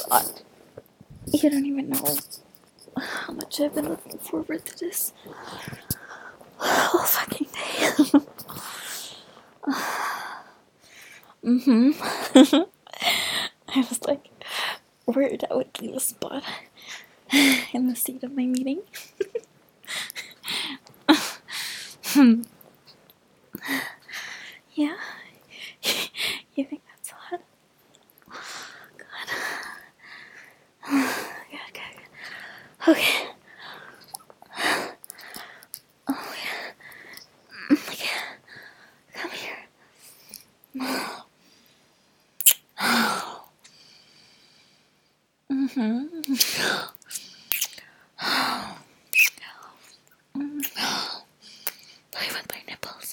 God. You don't even know how much I've been looking forward to this whole fucking day. I was like worried I would leave a spot in the seat of my meeting. Yeah? You think that's hot? God. Good. Okay. Oh, yeah. Okay. Come here. Play with my nipples.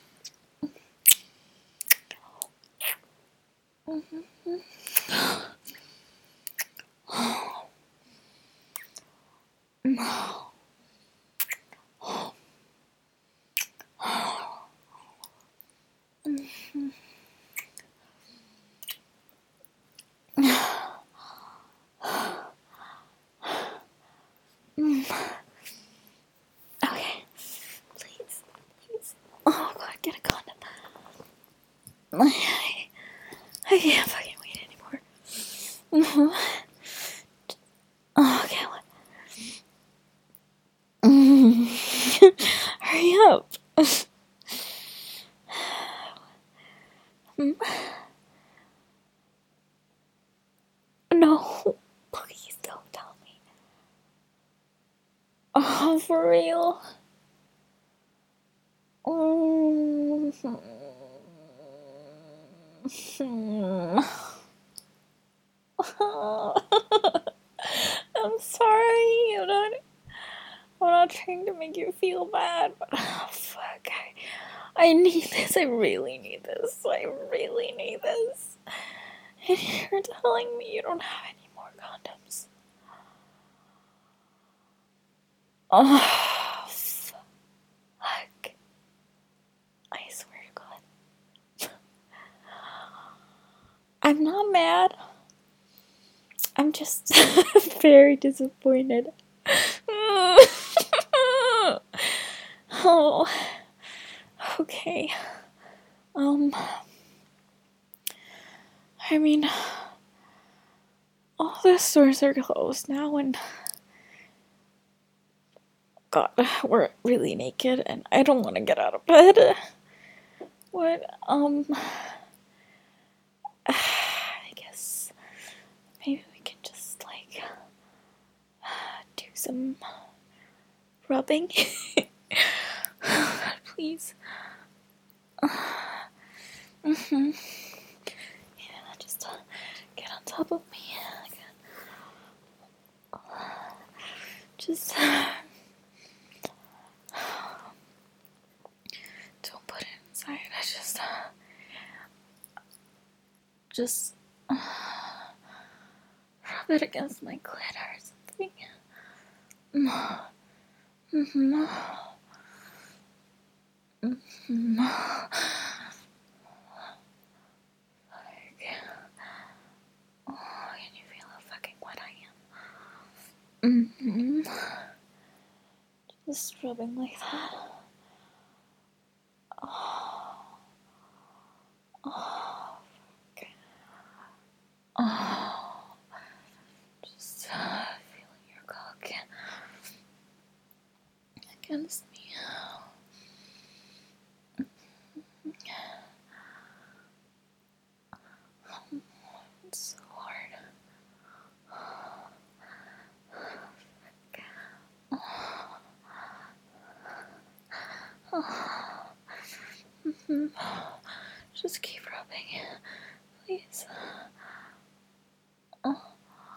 Okay. Please. Oh, God, get a condom. I can't fucking wait anymore. Oh, okay, what? Hurry up. No, please don't tell me. Oh, for real? I'm sorry. I'm not trying to make you feel bad, but oh, fuck. I need this. I really need this. And you're telling me you don't have any more condoms. Oh, fuck. I swear to God. I'm not mad. I'm just very disappointed. Oh, okay. I mean, all the stores are closed now, and God, we're really naked, and I don't want to get out of bed. What, I guess maybe we can just, like, do some rubbing. Please. Yeah, just get on top of me. Just don't put it inside. I just rub it against my clit or something. Oh, can you feel how fucking wet I am? Just rubbing like that. Just feeling your cock against me. It's so hard. Just keep rubbing, please. Oh,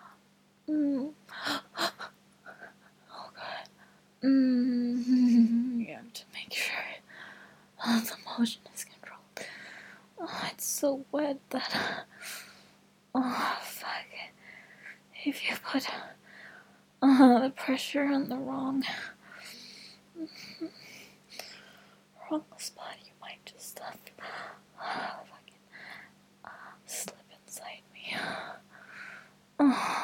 God. Yeah, to make sure the motion is controlled. Oh, it's so wet that. Oh, fuck. If you put the pressure on the wrong spot, you might just fucking slip inside me. Oh.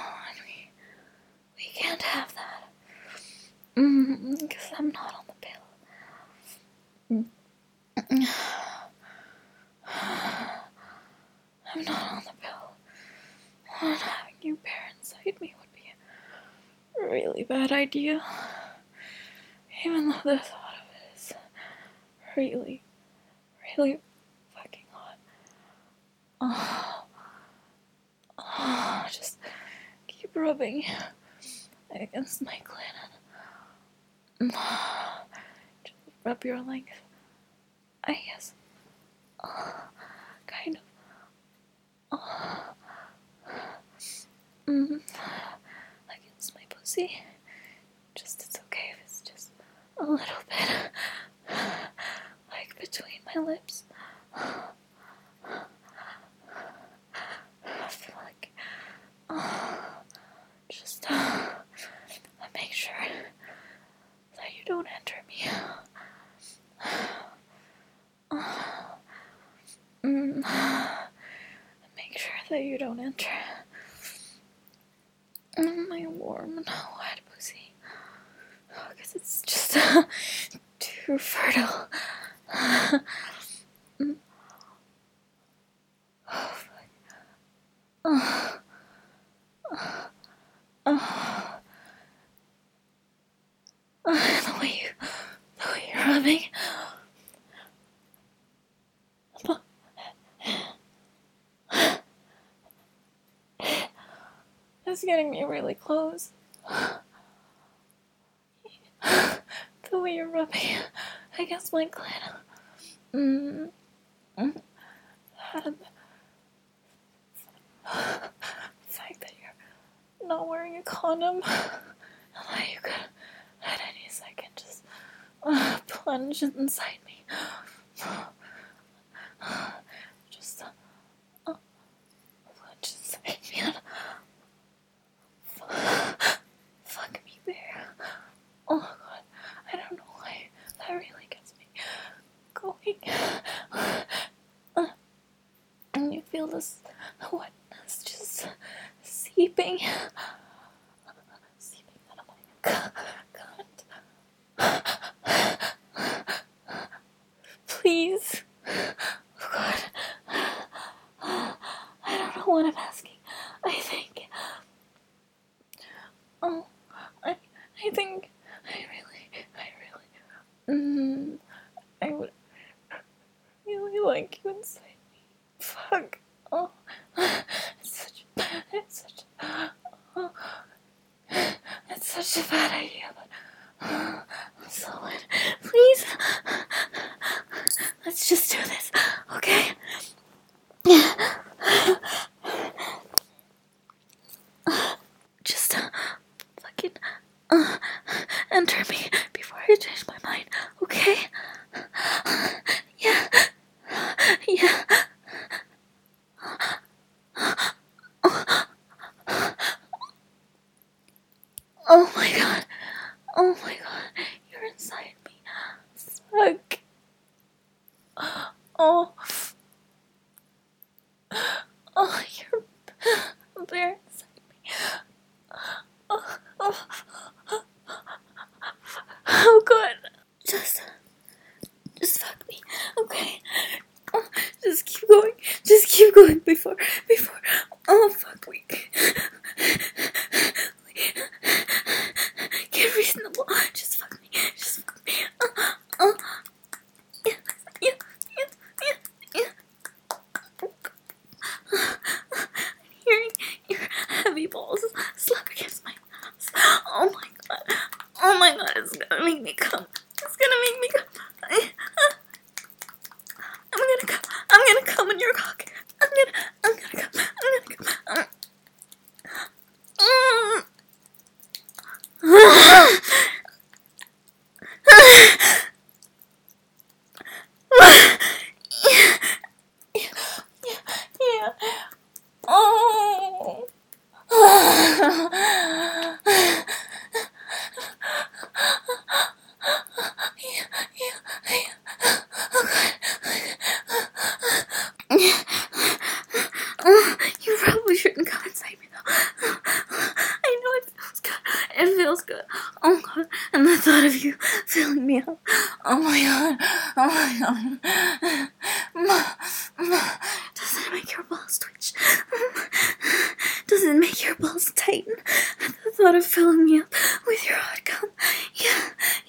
I'm not on the pill. And having you bear inside me would be a really bad idea. Even though the thought of it is really, really fucking hot. Just keep rubbing against my clit. Just rub your length. I guess. Kind of. Against my pussy. Just, it's okay if it's just a little bit. Like between my lips. I feel like. Just make sure that you don't enter me. Make sure that you don't enter my warm and wet pussy. Because it's just too fertile. The way you're rubbing. It's getting me really close. The way you're rubbing against my clit. The fact that you're not wearing a condom, and that you could at any second just plunge inside me. Just plunge inside me and fuck me there. Oh god, I don't know why that really gets me going. And you feel this wetness just seeping out of my cunt. Please. Oh god. I don't know what I'm asking. I think I would really like you inside me. Fuck. Oh, it's such a bad idea, but I'm so wet. Please, let's just do this, okay? Just fucking enter me before I change my mind, okay? Yeah. Oh my god. Oh my god. You're inside me. Fuck. Oh. Oh, you're there inside me. Oh god. Just fuck me. Okay. Oh, just keep going. Just keep going before. Oh fuck me. Get reasonable. Just fuck me. Yeah. I'm hearing your heavy balls slap against my ass. Oh my god, it's gonna make me come. I'm gonna come in your cock. I'm gonna come. Yeah. Oh. You probably shouldn't come inside me though. I know it feels good. It feels good. Oh god. And the thought of you filling me up. Oh my god. Doesn't it make your balls twitch? Does it make your balls tighten at the thought of filling me up with your hot cum? Yeah.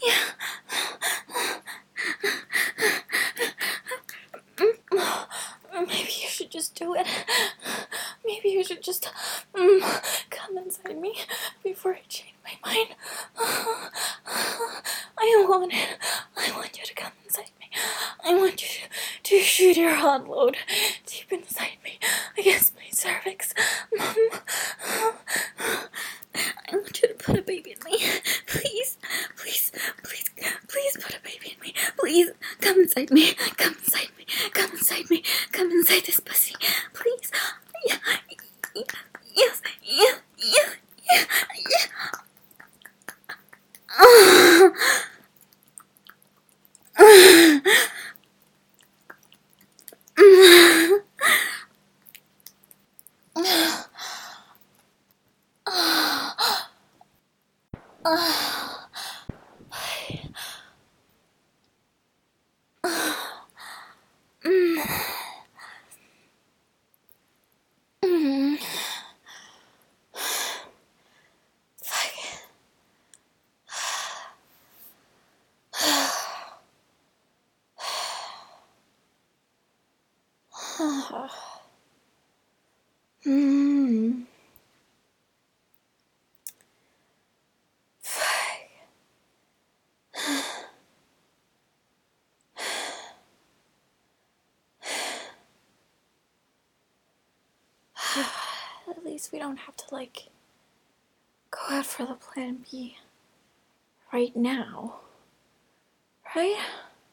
Maybe you should just do it. Maybe you should just come inside me before I change my mind. I want it. I want you to come inside me. I want you to shoot your hot load deep inside me against my cervix. I want you to put a baby in me. Please put a baby in me. Please, come inside me. Come inside me. Come inside me. Come inside this pussy. Please. Yeah. Yes. At least we don't have to, go out for the plan B right now. Right?